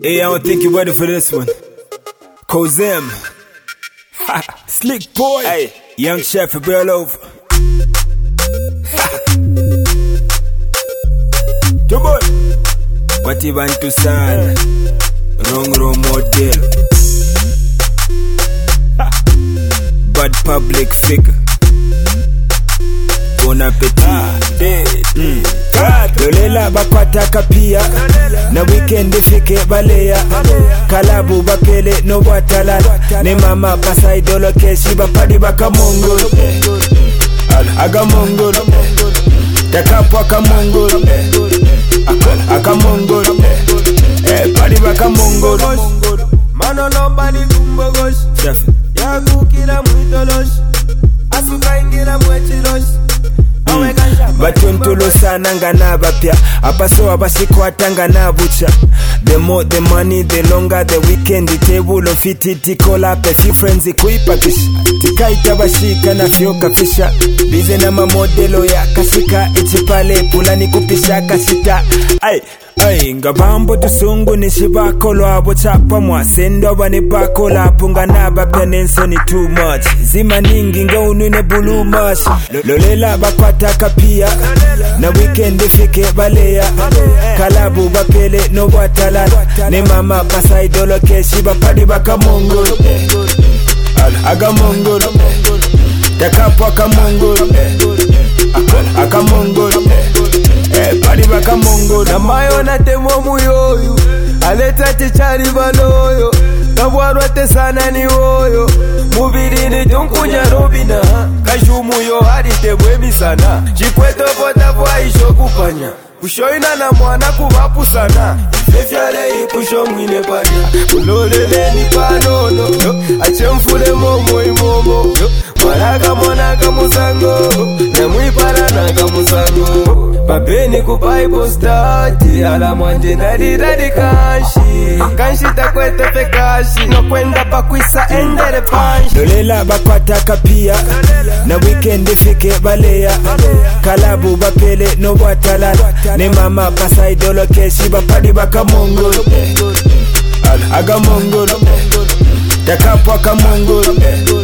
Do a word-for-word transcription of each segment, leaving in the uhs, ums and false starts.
Hey, I don't think you're ready for this one. Kozem. Slick boy. Hey, young chef, real over. Come on. What you want to sign? Wrong, wrong model. Bad public figure. Bon appetit. Mm. Lolela bakwataka pia na weekend ifike balea kalabu bapele no watalala ne mama basaidolo keshi bapadi bakamongolo agamongolo takapo akamongolo akamongolo eh padi bakamongolo mano nobody kumbogosh chef yakukira mwitolosh asuka ingira mwechirosh Batuntulo sana nga nabapya abaso abasikwata nga nabucha. The more the money, the longer the weekend. The table of it, it call up a few friends kuipakisha tikaita bashika na fyoka fisha bize na mamodelo ya kasika ichipale pulani kupisha kasita. Ay ay ngabambo tusungu nishibako lwabo chapa mwasendo bane bako lapo nga nabapya nenso ni too much zima ningi nga unwine bulu much lolela bakwataka pia na weekend ifike balea kalabu bapele no watalala ne mama basaidolo keshi bapadi bakamongolo agamongolo takapo akamongolo akamongolo eh padi bakamongolo na mayo na temo muyoyo aleta chichari baloyo kabwarwa tesana ni oyo mubiri ni tunkunya robina kashumu yo hadi tebwe sana chikweto bota bwa ishokupanya kushoina na mwana kubapu sana ifyale ikusho mwine panya kulolele ni panono achemfule momo imomo mwaraga mwanaga musango na mwipara naga musango babeni ku Bible study ala mwanje nari radi kanshi kanshi takwete pekashi no kwenda pakwisa endere panshi lolela bakwataka pia na weekend ifike balea kalabu bapele no watalala ne mama basaidolo keshi bapadi bakamongolo agamongolo takapo akamongolo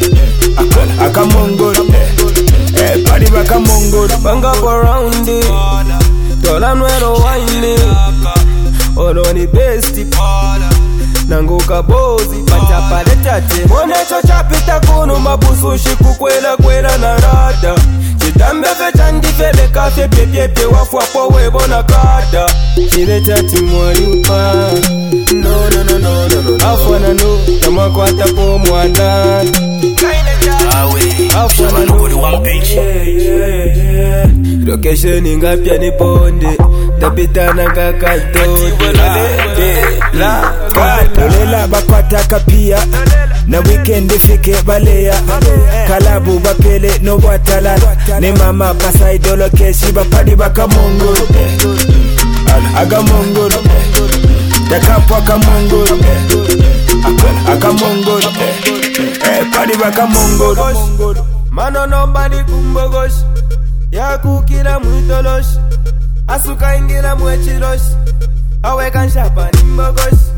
akamongolo eh padi bakamongolo banga around it tola nwero wine oloni besti nanguka bozi pacha pale tate monecho chapita kuno mabusu shiku kwela kwela na rada chitambe fechandi fele kafe pepe pepe wafu apo webona kada chile chati mwari upa no no no no no no afwana no kama kwa tapo mwana afwana no location ingapya ni ponde tapitana kakatode la lolela bakwataka pia na weekend ifike balea kalabu bapele no watalala ne mama basaidolo keshi bapadi bakamongolo agamongolo takapo akamongolo akamongolo eh padi bakamongolo mano nobody kumbogosh yakukira mwitolosh asuka ingira mwechirosh aweka nshapa nimbogosh